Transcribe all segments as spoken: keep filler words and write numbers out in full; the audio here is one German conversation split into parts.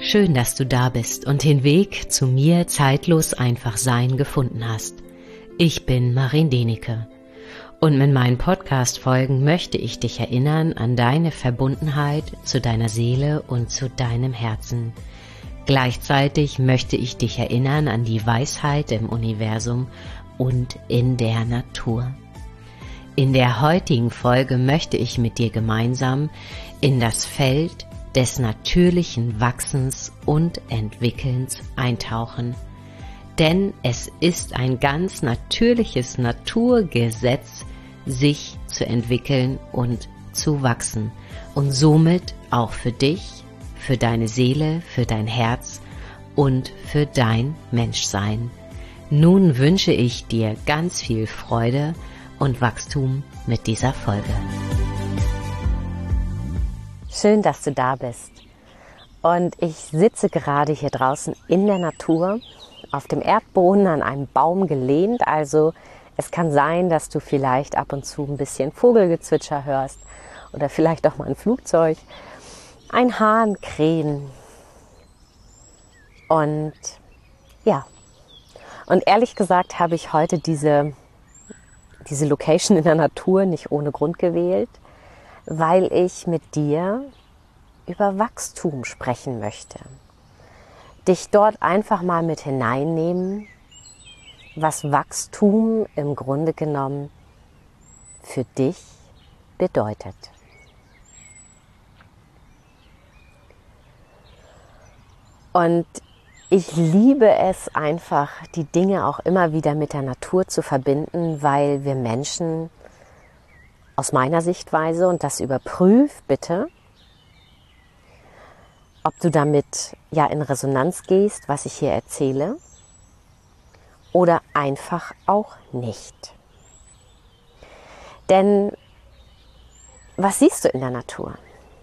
Schön, dass du da bist und den Weg zu mir zeitlos einfach sein gefunden hast. Ich bin Marin Denike und mit meinen Podcast-Folgen möchte ich dich erinnern an deine Verbundenheit zu deiner Seele und zu deinem Herzen. Gleichzeitig möchte ich dich erinnern an die Weisheit im Universum und in der Natur. In der heutigen Folge möchte ich mit dir gemeinsam in das Feld des natürlichen Wachsens und Entwickelns eintauchen. Denn es ist ein ganz natürliches Naturgesetz, sich zu entwickeln und zu wachsen. Und somit auch für dich, für deine Seele, für dein Herz und für dein Menschsein. Nun wünsche ich dir ganz viel Freude und Wachstum mit dieser Folge. Schön, dass du da bist. Und ich sitze gerade hier draußen in der Natur, auf dem Erdboden an einem Baum gelehnt. Also es kann sein, dass du vielleicht ab und zu ein bisschen Vogelgezwitscher hörst oder vielleicht auch mal ein Flugzeug, ein Hahn krähen. Und ja, und ehrlich gesagt habe ich heute diese, diese Location in der Natur nicht ohne Grund gewählt, weil ich mit dir über Wachstum sprechen möchte. Dich dort einfach mal mit hineinnehmen, was Wachstum im Grunde genommen für dich bedeutet. Und ich liebe es einfach, die Dinge auch immer wieder mit der Natur zu verbinden, weil wir Menschen aus meiner Sichtweise, und das überprüf bitte, ob du damit ja in Resonanz gehst, was ich hier erzähle, oder einfach auch nicht. Denn was siehst du in der Natur?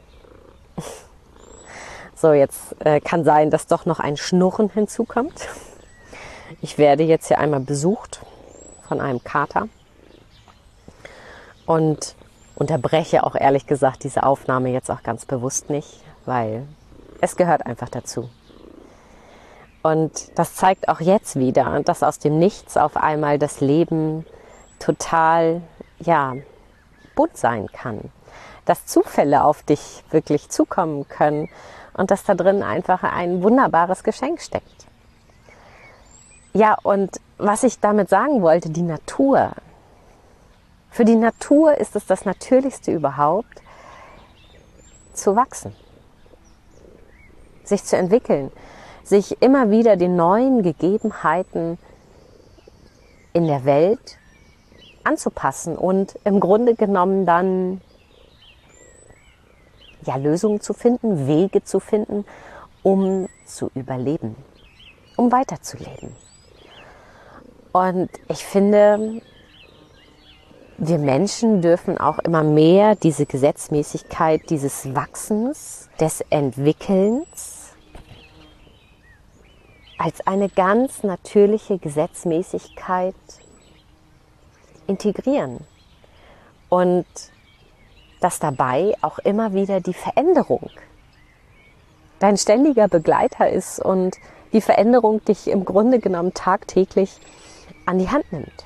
So, jetzt äh, kann sein, dass doch noch ein Schnurren hinzukommt. Ich werde jetzt hier einmal besucht von einem Kater. Und unterbreche auch ehrlich gesagt diese Aufnahme jetzt auch ganz bewusst nicht, weil es gehört einfach dazu. Und das zeigt auch jetzt wieder, dass aus dem Nichts auf einmal das Leben total, ja, bunt sein kann. Dass Zufälle auf dich wirklich zukommen können und dass da drin einfach ein wunderbares Geschenk steckt. Ja, und was ich damit sagen wollte, die Natur. Für die Natur ist es das Natürlichste überhaupt, zu wachsen, sich zu entwickeln, sich immer wieder den neuen Gegebenheiten in der Welt anzupassen und im Grunde genommen dann ja, Lösungen zu finden, Wege zu finden, um zu überleben, um weiterzuleben. Und ich finde, wir Menschen dürfen auch immer mehr diese Gesetzmäßigkeit dieses Wachsens, des Entwickelns als eine ganz natürliche Gesetzmäßigkeit integrieren. Und dass dabei auch immer wieder die Veränderung dein ständiger Begleiter ist und die Veränderung dich im Grunde genommen tagtäglich an die Hand nimmt.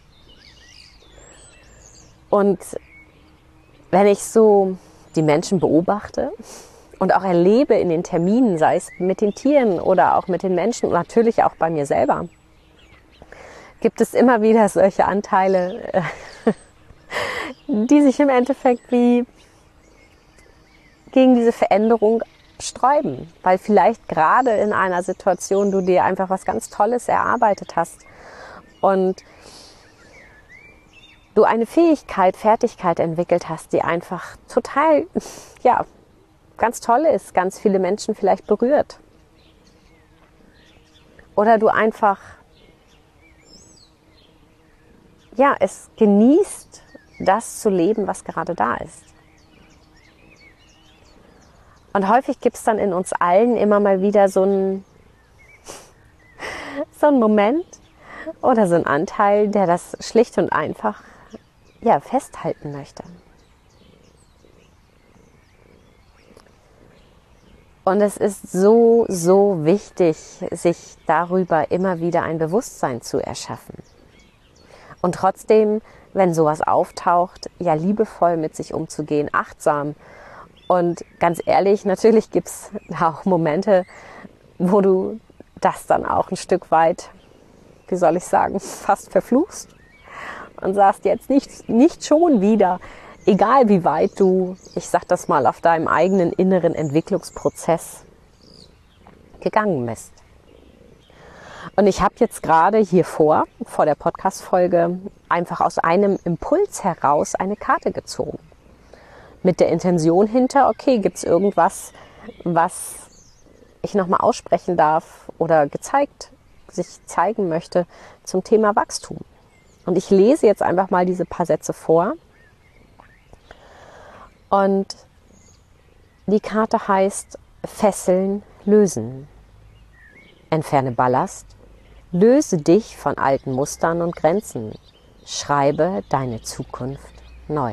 Und wenn ich so die Menschen beobachte und auch erlebe in den Terminen, sei es mit den Tieren oder auch mit den Menschen und natürlich auch bei mir selber, gibt es immer wieder solche Anteile, die sich im Endeffekt wie gegen diese Veränderung sträuben, weil vielleicht gerade in einer Situation du dir einfach was ganz Tolles erarbeitet hast und du eine Fähigkeit, Fertigkeit entwickelt hast, die einfach total, ja, ganz toll ist, ganz viele Menschen vielleicht berührt. Oder du einfach, ja, es genießt, das zu leben, was gerade da ist. Und häufig gibt es dann in uns allen immer mal wieder so einen, so einen Moment oder so einen Anteil, der das schlicht und einfach ja, festhalten möchte. Und es ist so, so wichtig, sich darüber immer wieder ein Bewusstsein zu erschaffen. Und trotzdem, wenn sowas auftaucht, ja liebevoll mit sich umzugehen, achtsam. Und ganz ehrlich, natürlich gibt es auch Momente, wo du das dann auch ein Stück weit, wie soll ich sagen, fast verfluchst und sagst jetzt nicht, nicht schon wieder, egal wie weit du, ich sag das mal, auf deinem eigenen inneren Entwicklungsprozess gegangen bist. Und ich habe jetzt gerade hier vor, vor der Podcast-Folge, einfach aus einem Impuls heraus eine Karte gezogen. Mit der Intention hinter, okay, gibt es irgendwas, was ich nochmal aussprechen darf oder gezeigt, sich zeigen möchte zum Thema Wachstum. Und ich lese jetzt einfach mal diese paar Sätze vor. Und die Karte heißt Fesseln lösen. Entferne Ballast. Löse dich von alten Mustern und Grenzen. Schreibe deine Zukunft neu.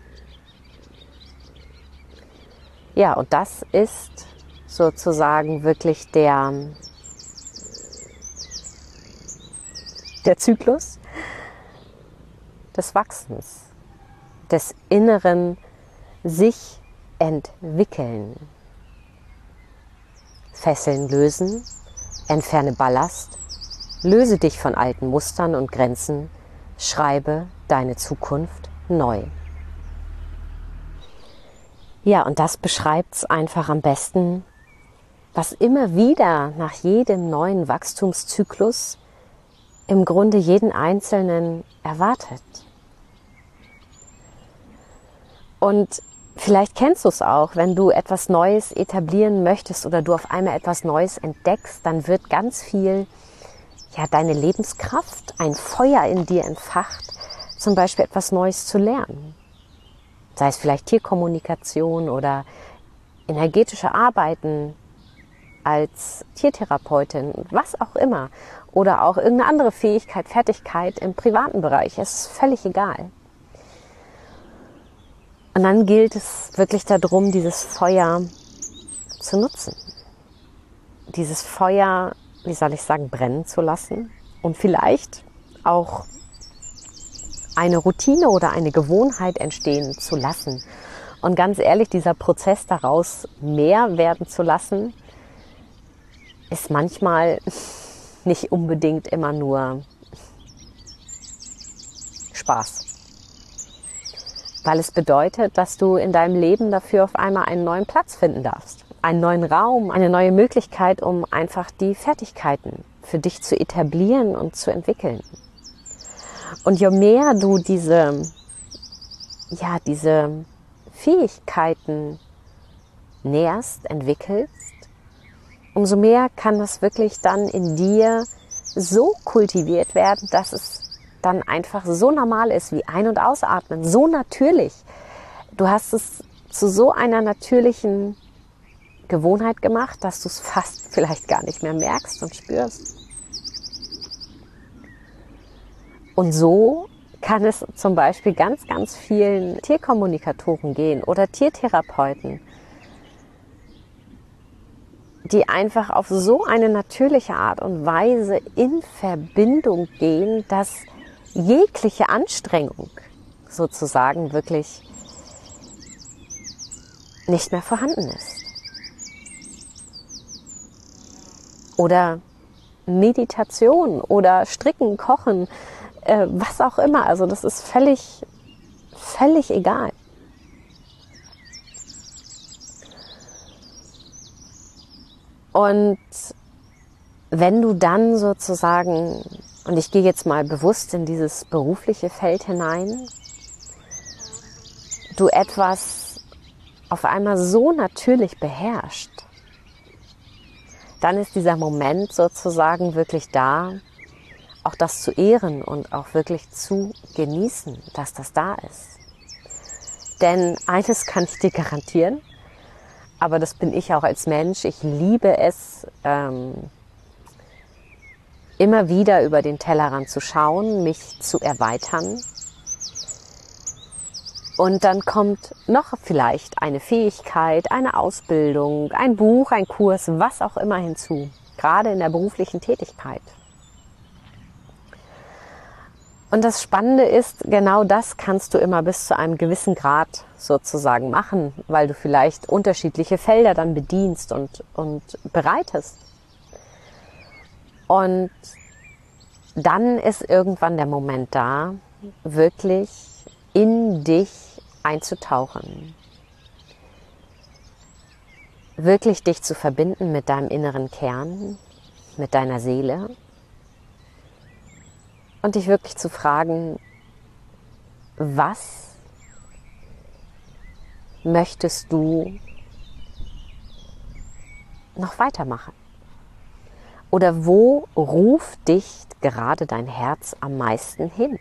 Ja, und das ist sozusagen wirklich der, der Zyklus des Wachsens, des inneren sich entwickeln. Fesseln lösen, entferne Ballast, löse dich von alten Mustern und Grenzen, schreibe deine Zukunft neu. Ja, und das beschreibt es einfach am besten, was immer wieder nach jedem neuen Wachstumszyklus im Grunde jeden Einzelnen erwartet. Und vielleicht kennst du es auch, wenn du etwas Neues etablieren möchtest oder du auf einmal etwas Neues entdeckst, dann wird ganz viel, ja, deine Lebenskraft, ein Feuer in dir entfacht, zum Beispiel etwas Neues zu lernen. Sei es vielleicht Tierkommunikation oder energetische Arbeiten als Tiertherapeutin, was auch immer. Oder auch irgendeine andere Fähigkeit, Fertigkeit im privaten Bereich. Es ist völlig egal. Und dann gilt es wirklich darum, dieses Feuer zu nutzen. Dieses Feuer, wie soll ich sagen, brennen zu lassen. Und vielleicht auch eine Routine oder eine Gewohnheit entstehen zu lassen. Und ganz ehrlich, dieser Prozess daraus mehr werden zu lassen, ist manchmal nicht unbedingt immer nur Spaß. Weil es bedeutet, dass du in deinem Leben dafür auf einmal einen neuen Platz finden darfst. Einen neuen Raum, eine neue Möglichkeit, um einfach die Fertigkeiten für dich zu etablieren und zu entwickeln. Und je mehr du diese, ja, diese Fähigkeiten nährst, entwickelst, umso mehr kann das wirklich dann in dir so kultiviert werden, dass es dann einfach so normal ist wie Ein- und Ausatmen, so natürlich. Du hast es zu so einer natürlichen Gewohnheit gemacht, dass du es fast vielleicht gar nicht mehr merkst und spürst. Und so kann es zum Beispiel ganz, ganz vielen Tierkommunikatoren gehen oder Tiertherapeuten, die einfach auf so eine natürliche Art und Weise in Verbindung gehen, dass jegliche Anstrengung sozusagen wirklich nicht mehr vorhanden ist. Oder Meditation oder Stricken, Kochen, äh, was auch immer. Also das ist völlig, völlig egal. Und wenn du dann sozusagen, und ich gehe jetzt mal bewusst in dieses berufliche Feld hinein, du etwas auf einmal so natürlich beherrschst, dann ist dieser Moment sozusagen wirklich da, auch das zu ehren und auch wirklich zu genießen, dass das da ist. Denn eines kann ich dir garantieren, aber das bin ich auch als Mensch, ich liebe es, ähm, immer wieder über den Tellerrand zu schauen, mich zu erweitern Und dann kommt noch vielleicht eine Fähigkeit, eine Ausbildung, ein Buch, ein Kurs, was auch immer hinzu, gerade in der beruflichen Tätigkeit. Und das Spannende ist, genau das kannst du immer bis zu einem gewissen Grad sozusagen machen, weil du vielleicht unterschiedliche Felder dann bedienst und, und bereitest. Und dann ist irgendwann der Moment da, wirklich in dich einzutauchen. Wirklich dich zu verbinden mit deinem inneren Kern, mit deiner Seele. Und dich wirklich zu fragen, was möchtest du noch weitermachen? Oder wo ruft dich gerade dein Herz am meisten hin?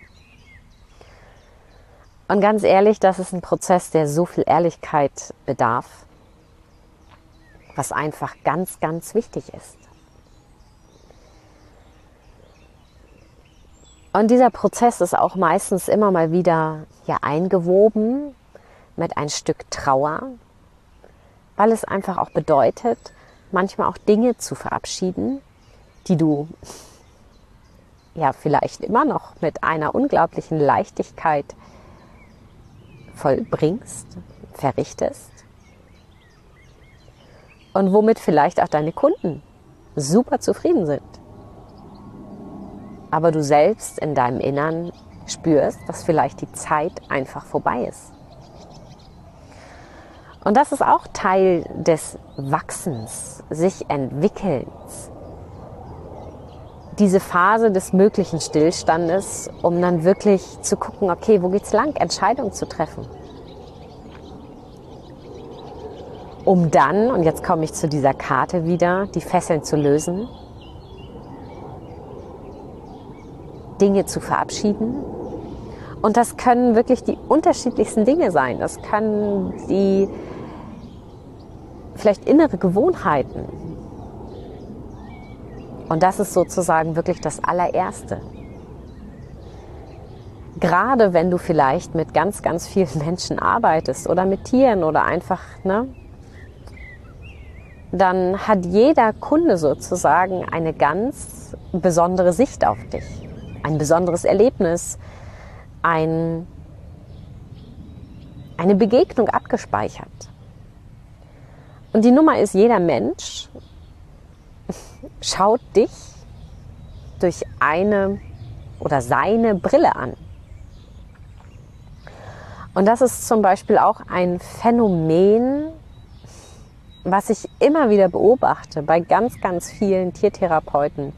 Und ganz ehrlich, das ist ein Prozess, der so viel Ehrlichkeit bedarf, was einfach ganz, ganz wichtig ist. Und dieser Prozess ist auch meistens immer mal wieder ja, eingewoben mit ein Stück Trauer, weil es einfach auch bedeutet, manchmal auch Dinge zu verabschieden, die du ja vielleicht immer noch mit einer unglaublichen Leichtigkeit vollbringst, verrichtest und womit vielleicht auch deine Kunden super zufrieden sind. Aber du selbst in deinem Innern spürst, dass vielleicht die Zeit einfach vorbei ist. Und das ist auch Teil des Wachsens, sich Entwickelns. Diese Phase des möglichen Stillstandes, um dann wirklich zu gucken, okay, wo geht's lang, Entscheidungen zu treffen. Um dann, und jetzt komme ich zu dieser Karte wieder, die Fesseln zu lösen, Dinge zu verabschieden. Und das können wirklich die unterschiedlichsten Dinge sein. Das können die vielleicht innere Gewohnheiten. Und das ist sozusagen wirklich das allererste. Gerade wenn du vielleicht mit ganz, ganz vielen Menschen arbeitest oder mit Tieren oder einfach, ne, dann hat jeder Kunde sozusagen eine ganz besondere Sicht auf dich. Ein besonderes Erlebnis, ein, eine Begegnung abgespeichert. Und die Nummer ist, jeder Mensch schaut dich durch eine oder seine Brille an. Und das ist zum Beispiel auch ein Phänomen, was ich immer wieder beobachte bei ganz, ganz vielen Tiertherapeuten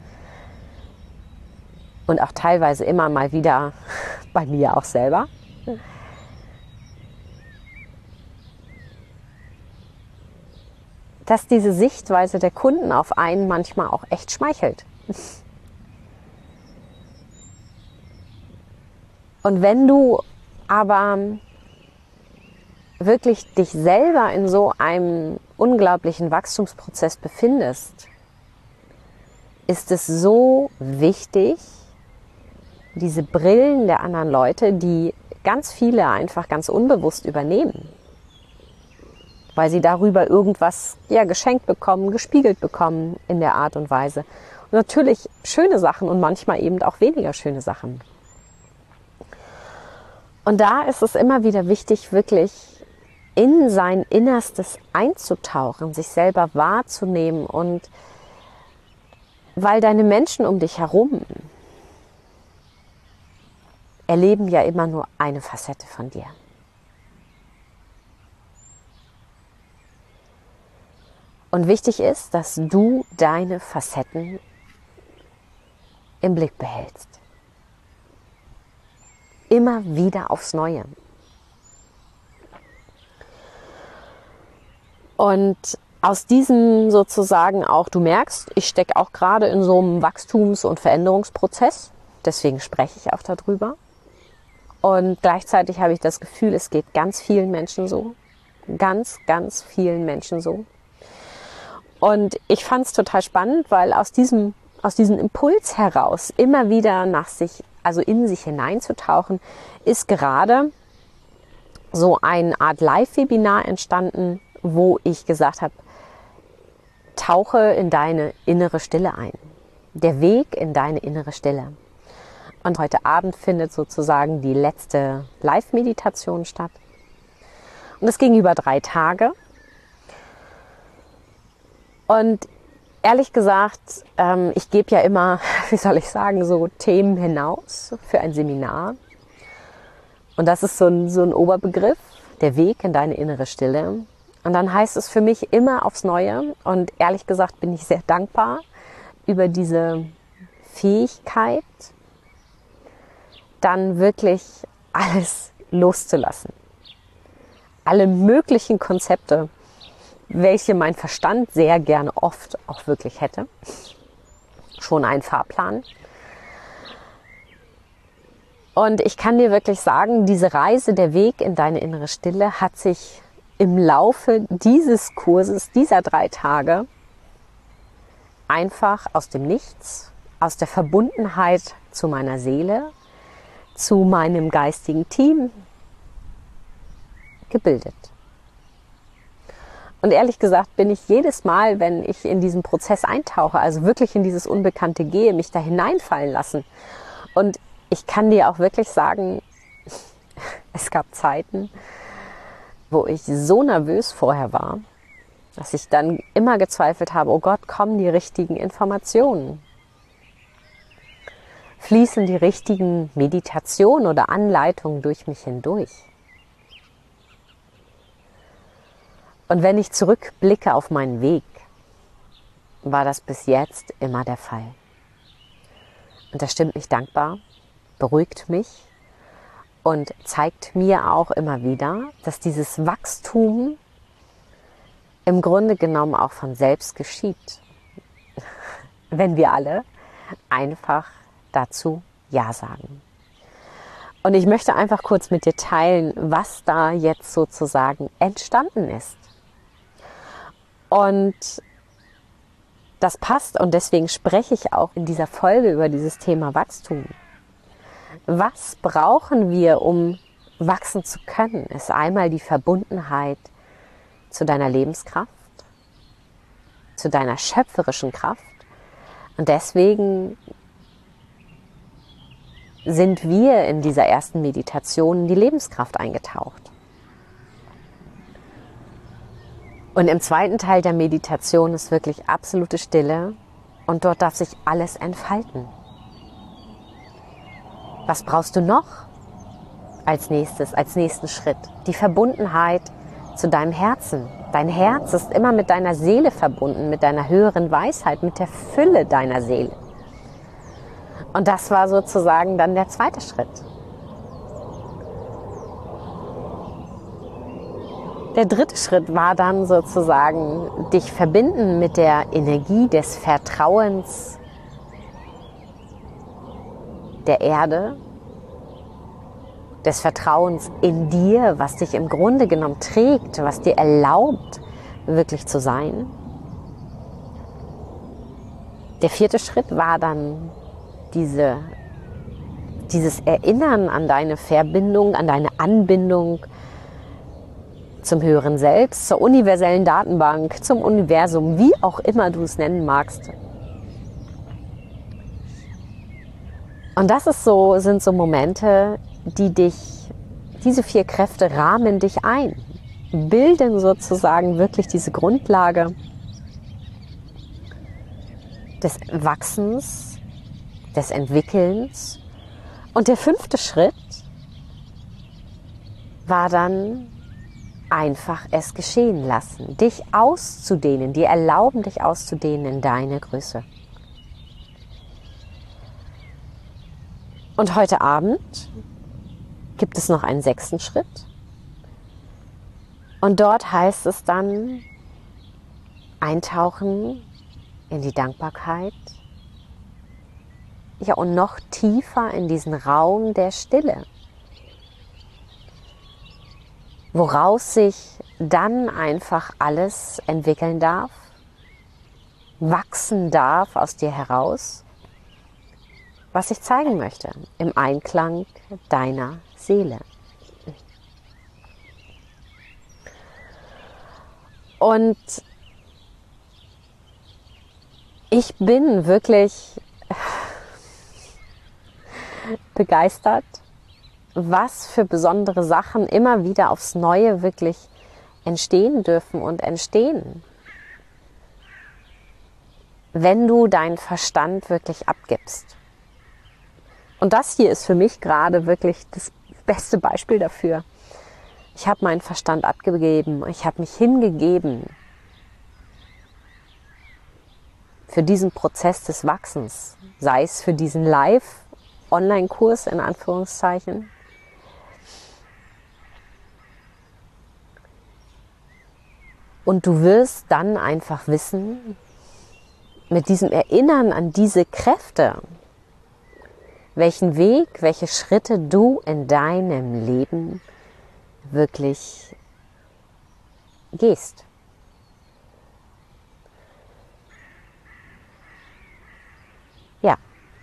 und auch teilweise immer mal wieder bei mir auch selber. Dass diese Sichtweise der Kunden auf einen manchmal auch echt schmeichelt. Und wenn du aber wirklich dich selber in so einem unglaublichen Wachstumsprozess befindest, ist es so wichtig, diese Brillen der anderen Leute, die ganz viele einfach ganz unbewusst übernehmen, weil sie darüber irgendwas ja, geschenkt bekommen, gespiegelt bekommen in der Art und Weise. Und natürlich schöne Sachen und manchmal eben auch weniger schöne Sachen. Und da ist es immer wieder wichtig, wirklich in sein Innerstes einzutauchen, sich selber wahrzunehmen, und weil deine Menschen um dich herum erleben ja immer nur eine Facette von dir. Und wichtig ist, dass du deine Facetten im Blick behältst. Immer wieder aufs Neue. Und aus diesem sozusagen auch, du merkst, ich stecke auch gerade in so einem Wachstums- und Veränderungsprozess. Deswegen spreche ich auch darüber. Und gleichzeitig habe ich das Gefühl, es geht ganz vielen Menschen so. Ganz, ganz vielen Menschen so. Und ich fand es total spannend, weil aus diesem, aus diesem Impuls heraus immer wieder nach sich, also in sich hineinzutauchen, ist gerade so eine Art Live-Webinar entstanden, wo ich gesagt habe, tauche in deine innere Stille ein. Der Weg in deine innere Stille. Und heute Abend findet sozusagen die letzte Live-Meditation statt. Und es ging über drei Tage. Und ehrlich gesagt, ähm, ich gebe ja immer, wie soll ich sagen, so Themen hinaus für ein Seminar. Und das ist so ein, so ein Oberbegriff, der Weg in deine innere Stille. Und dann heißt es für mich immer aufs Neue. Und ehrlich gesagt bin ich sehr dankbar über diese Fähigkeit, dann wirklich alles loszulassen. Alle möglichen Konzepte, welche mein Verstand sehr gerne oft auch wirklich hätte. Schon ein Fahrplan. Und ich kann dir wirklich sagen, diese Reise, der Weg in deine innere Stille hat sich im Laufe dieses Kurses, dieser drei Tage, einfach aus dem Nichts, aus der Verbundenheit zu meiner Seele, zu meinem geistigen Team gebildet. Und ehrlich gesagt bin ich jedes Mal, wenn ich in diesen Prozess eintauche, also wirklich in dieses Unbekannte gehe, mich da hineinfallen lassen. Und ich kann dir auch wirklich sagen, es gab Zeiten, wo ich so nervös vorher war, dass ich dann immer gezweifelt habe, oh Gott, kommen die richtigen Informationen? Fließen die richtigen Meditationen oder Anleitungen durch mich hindurch? Und wenn ich zurückblicke auf meinen Weg, war das bis jetzt immer der Fall. Und das stimmt mich dankbar, beruhigt mich und zeigt mir auch immer wieder, dass dieses Wachstum im Grunde genommen auch von selbst geschieht, wenn wir alle einfach dazu Ja sagen. Und ich möchte einfach kurz mit dir teilen, was da jetzt sozusagen entstanden ist. Und das passt und deswegen spreche ich auch in dieser Folge über dieses Thema Wachstum. Was brauchen wir, um wachsen zu können? Ist einmal die Verbundenheit zu deiner Lebenskraft, zu deiner schöpferischen Kraft. Und deswegen sind wir in dieser ersten Meditation in die Lebenskraft eingetaucht. Und im zweiten Teil der Meditation ist wirklich absolute Stille und dort darf sich alles entfalten. Was brauchst du noch als nächstes, als nächsten Schritt? Die Verbundenheit zu deinem Herzen. Dein Herz ist immer mit deiner Seele verbunden, mit deiner höheren Weisheit, mit der Fülle deiner Seele. Und das war sozusagen dann der zweite Schritt. Der dritte Schritt war dann sozusagen, dich verbinden mit der Energie des Vertrauens der Erde, des Vertrauens in dir, was dich im Grunde genommen trägt, was dir erlaubt, wirklich zu sein. Der vierte Schritt war dann diese, dieses Erinnern an deine Verbindung, an deine Anbindung zum höheren Selbst, zur universellen Datenbank, zum Universum, wie auch immer du es nennen magst. Und das ist so, sind so Momente, die dich, diese vier Kräfte rahmen dich ein, bilden sozusagen wirklich diese Grundlage des Wachsens, des Entwickelns. Und der fünfte Schritt war dann einfach es geschehen lassen, dich auszudehnen, dir erlauben, dich auszudehnen in deine Größe. Und heute Abend gibt es noch einen sechsten Schritt. Und dort heißt es dann, eintauchen in die Dankbarkeit. Ja, und noch tiefer in diesen Raum der Stille, woraus sich dann einfach alles entwickeln darf, wachsen darf aus dir heraus, was ich zeigen möchte, im Einklang deiner Seele. Und ich bin wirklich begeistert, was für besondere Sachen immer wieder aufs Neue wirklich entstehen dürfen und entstehen, wenn du deinen Verstand wirklich abgibst. Und das hier ist für mich gerade wirklich das beste Beispiel dafür. Ich habe meinen Verstand abgegeben, ich habe mich hingegeben für diesen Prozess des Wachsens, sei es für diesen Live-Online-Kurs in Anführungszeichen, und du wirst dann einfach wissen, mit diesem Erinnern an diese Kräfte, welchen Weg, welche Schritte du in deinem Leben wirklich gehst. Ja.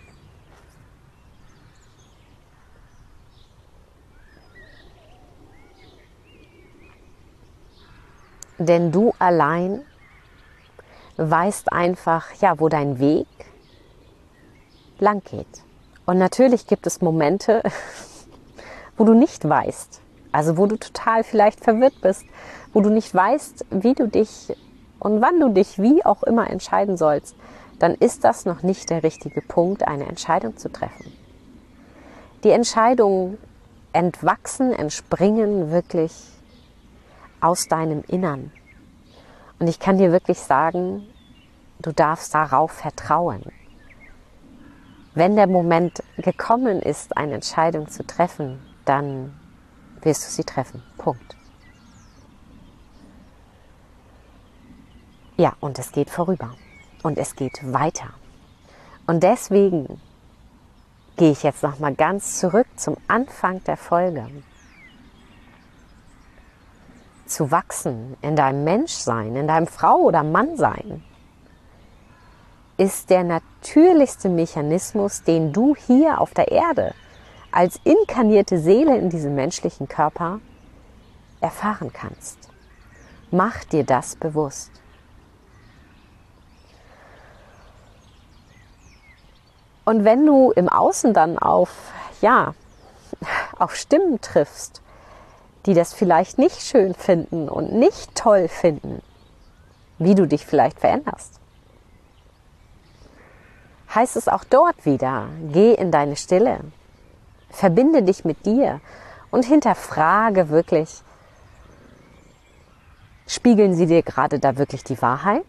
Denn du allein weißt einfach, ja, wo dein Weg lang geht. Und natürlich gibt es Momente, wo du nicht weißt, also wo du total vielleicht verwirrt bist, wo du nicht weißt, wie du dich und wann du dich wie auch immer entscheiden sollst, dann ist das noch nicht der richtige Punkt, eine Entscheidung zu treffen. Die Entscheidungen entwachsen, entspringen wirklich aus deinem Innern. Und ich kann dir wirklich sagen, du darfst darauf vertrauen. Wenn der Moment gekommen ist, eine Entscheidung zu treffen, dann wirst du sie treffen. Punkt. Ja, und es geht vorüber. Und es geht weiter. Und deswegen gehe ich jetzt nochmal ganz zurück zum Anfang der Folge. Zu wachsen in deinem Menschsein, in deinem Frau- oder Mannsein, ist der natürlichste Mechanismus, den du hier auf der Erde als inkarnierte Seele in diesem menschlichen Körper erfahren kannst. Mach dir das bewusst. Und wenn du im Außen dann auf, ja, auf Stimmen triffst, die das vielleicht nicht schön finden und nicht toll finden, wie du dich vielleicht veränderst, heißt es auch dort wieder, geh in deine Stille, verbinde dich mit dir und hinterfrage wirklich, spiegeln sie dir gerade da wirklich die Wahrheit?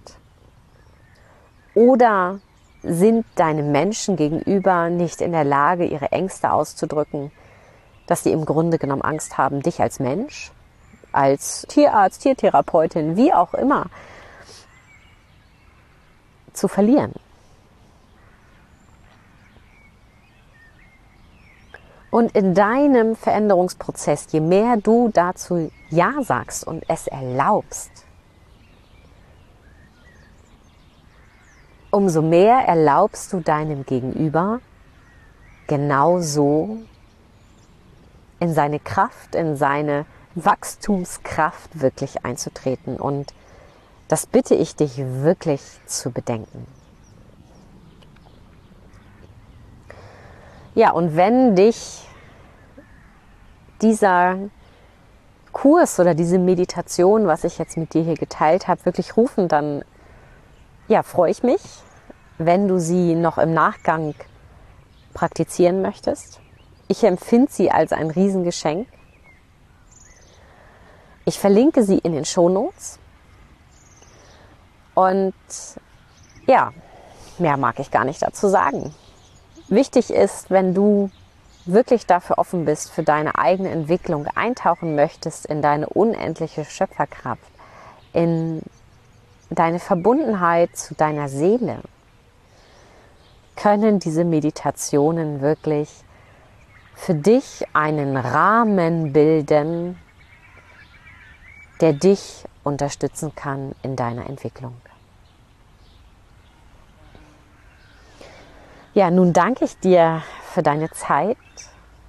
Oder sind deine Menschen gegenüber nicht in der Lage, ihre Ängste auszudrücken, dass sie im Grunde genommen Angst haben, dich als Mensch, als Tierarzt, Tiertherapeutin, wie auch immer, zu verlieren? Und in deinem Veränderungsprozess, je mehr du dazu Ja sagst und es erlaubst, umso mehr erlaubst du deinem Gegenüber genauso in seine Kraft, in seine Wachstumskraft wirklich einzutreten. Und das bitte ich dich wirklich zu bedenken. Ja, und wenn dich dieser Kurs oder diese Meditation, was ich jetzt mit dir hier geteilt habe, wirklich rufen, dann ja, freue ich mich, wenn du sie noch im Nachgang praktizieren möchtest. Ich empfinde sie als ein Riesengeschenk. Ich verlinke sie in den Shownotes. Und ja, mehr mag ich gar nicht dazu sagen. Wichtig ist, wenn du wirklich dafür offen bist, für deine eigene Entwicklung eintauchen möchtest, in deine unendliche Schöpferkraft, in deine Verbundenheit zu deiner Seele, können diese Meditationen wirklich für dich einen Rahmen bilden, der dich unterstützen kann in deiner Entwicklung. Ja, nun danke ich dir für deine Zeit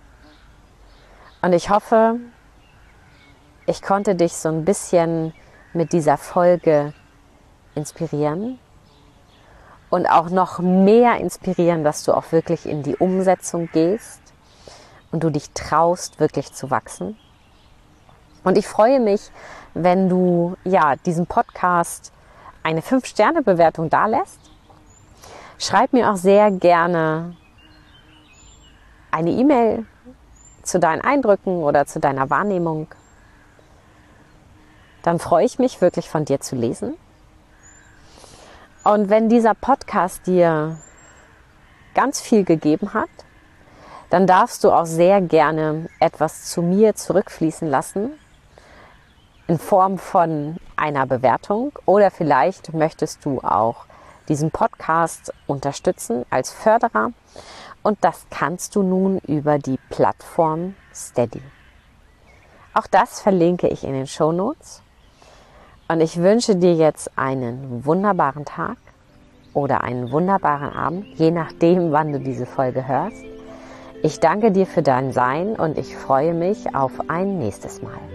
und ich hoffe, ich konnte dich so ein bisschen mit dieser Folge inspirieren und auch noch mehr inspirieren, dass du auch wirklich in die Umsetzung gehst und du dich traust, wirklich zu wachsen. Und ich freue mich, wenn du ja diesem Podcast eine fünf Sterne Bewertung dalässt. Schreib mir auch sehr gerne eine E-Mail zu deinen Eindrücken oder zu deiner Wahrnehmung. Dann freue ich mich wirklich von dir zu lesen. Und wenn dieser Podcast dir ganz viel gegeben hat, dann darfst du auch sehr gerne etwas zu mir zurückfließen lassen in Form von einer Bewertung, oder vielleicht möchtest du auch diesen Podcast unterstützen als Förderer, und das kannst du nun über die Plattform Steady. Auch das verlinke ich in den Shownotes. Und ich wünsche dir jetzt einen wunderbaren Tag oder einen wunderbaren Abend, je nachdem, wann du diese Folge hörst. Ich danke dir für dein Sein und ich freue mich auf ein nächstes Mal.